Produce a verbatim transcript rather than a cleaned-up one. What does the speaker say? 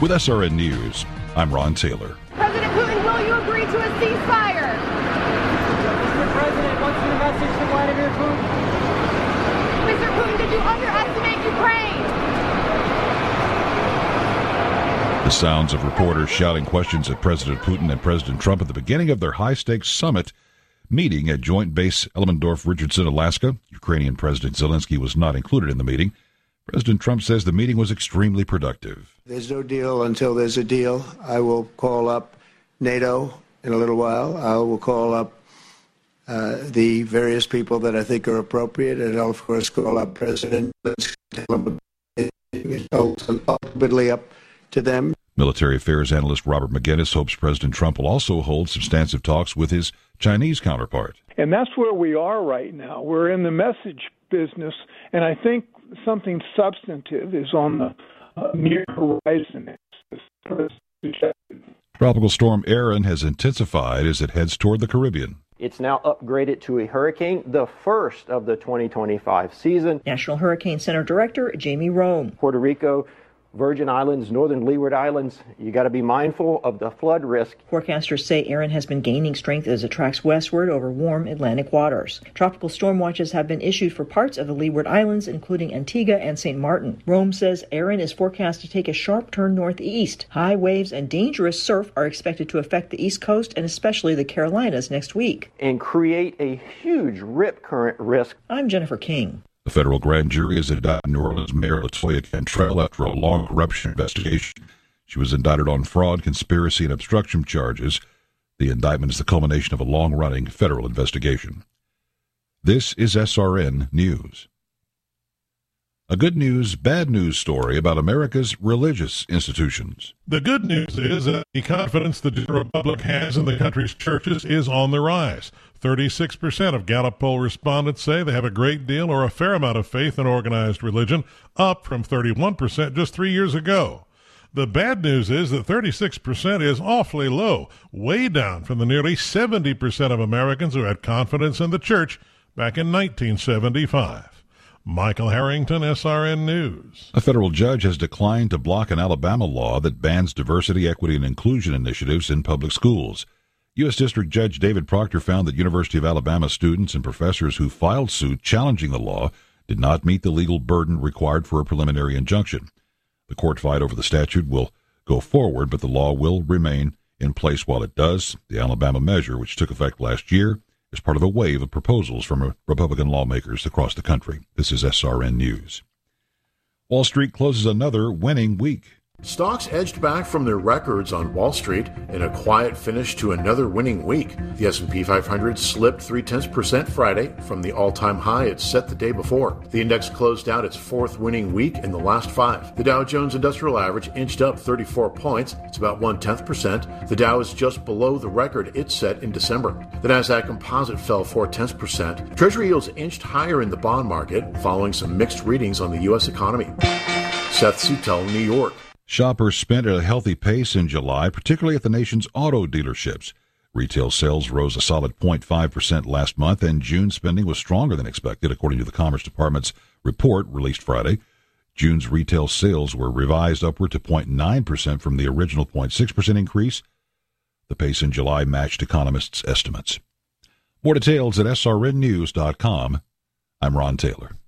With S R N News, I'm Ron Taylor. President Putin, will you agree to a ceasefire? Mister President, what's your message to Vladimir Putin? Mister Putin, did you underestimate Ukraine? The sounds of reporters shouting questions at President Putin and President Trump at the beginning of their high-stakes summit meeting at Joint Base Elmendorf-Richardson, Alaska. Ukrainian President Zelensky was not included in the meeting. President Trump says the meeting was extremely productive. There's no deal until there's a deal. I will call up NATO in a little while. I will call up uh, the various people that I think are appropriate, and I'll, of course, call up President Zelensky. It's ultimately up to them. Military affairs analyst Robert McGinnis hopes President Trump will also hold substantive talks with his Chinese counterpart. And that's where we are right now. We're in the message business, and I think something substantive is on the uh, near horizon. Tropical storm Erin has intensified as it heads toward the Caribbean. It's now upgraded to a hurricane, the first of the twenty twenty-five season. National Hurricane Center Director Jamie Rome. Puerto Rico, Virgin Islands, Northern Leeward Islands, you got to be mindful of the flood risk. Forecasters say Erin has been gaining strength as it tracks westward over warm Atlantic waters. Tropical storm watches have been issued for parts of the Leeward Islands, including Antigua and Saint Martin. Rome says Erin is forecast to take a sharp turn northeast. High waves and dangerous surf are expected to affect the East Coast and especially the Carolinas next week. And create a huge rip current risk. I'm Jennifer King. The federal grand jury has indicted New Orleans Mayor LaToya Cantrell after a long corruption investigation. She was indicted on fraud, conspiracy, and obstruction charges. The indictment is the culmination of a long-running federal investigation. This is S R N News. A good news, bad news story about America's religious institutions. The good news is that the confidence the general public has in the country's churches is on the rise. thirty-six percent of Gallup poll respondents say they have a great deal or a fair amount of faith in organized religion, up from thirty-one percent just three years ago. The bad news is that thirty-six percent is awfully low, way down from the nearly seventy percent of Americans who had confidence in the church back in nineteen seventy-five. Michael Harrington, S R N News. A federal judge has declined to block an Alabama law that bans diversity, equity, and inclusion initiatives in public schools. U S. District Judge David Proctor found that University of Alabama students and professors who filed suit challenging the law did not meet the legal burden required for a preliminary injunction. The court fight over the statute will go forward, but the law will remain in place while it does. The Alabama measure, which took effect last year, is part of a wave of proposals from Republican lawmakers across the country. This is S R N News. Wall Street closes another winning week. Stocks edged back from their records on Wall Street in a quiet finish to another winning week. The S and P five hundred slipped three-tenths percent Friday from the all-time high it set the day before. The index closed out its fourth winning week in the last five. The Dow Jones Industrial Average inched up thirty-four points. It's about one-tenth percent. The Dow is just below the record it set in December. The Nasdaq Composite fell four-tenths percent. Treasury yields inched higher in the bond market following some mixed readings on the U S economy. Seth Sutel, New York. Shoppers spent at a healthy pace in July, particularly at the nation's auto dealerships. Retail sales rose a solid zero point five percent last month, and June spending was stronger than expected, according to the Commerce Department's report released Friday. June's retail sales were revised upward to zero point nine percent from the original zero point six percent increase. The pace in July matched economists' estimates. More details at S R N news dot com. I'm Ron Taylor.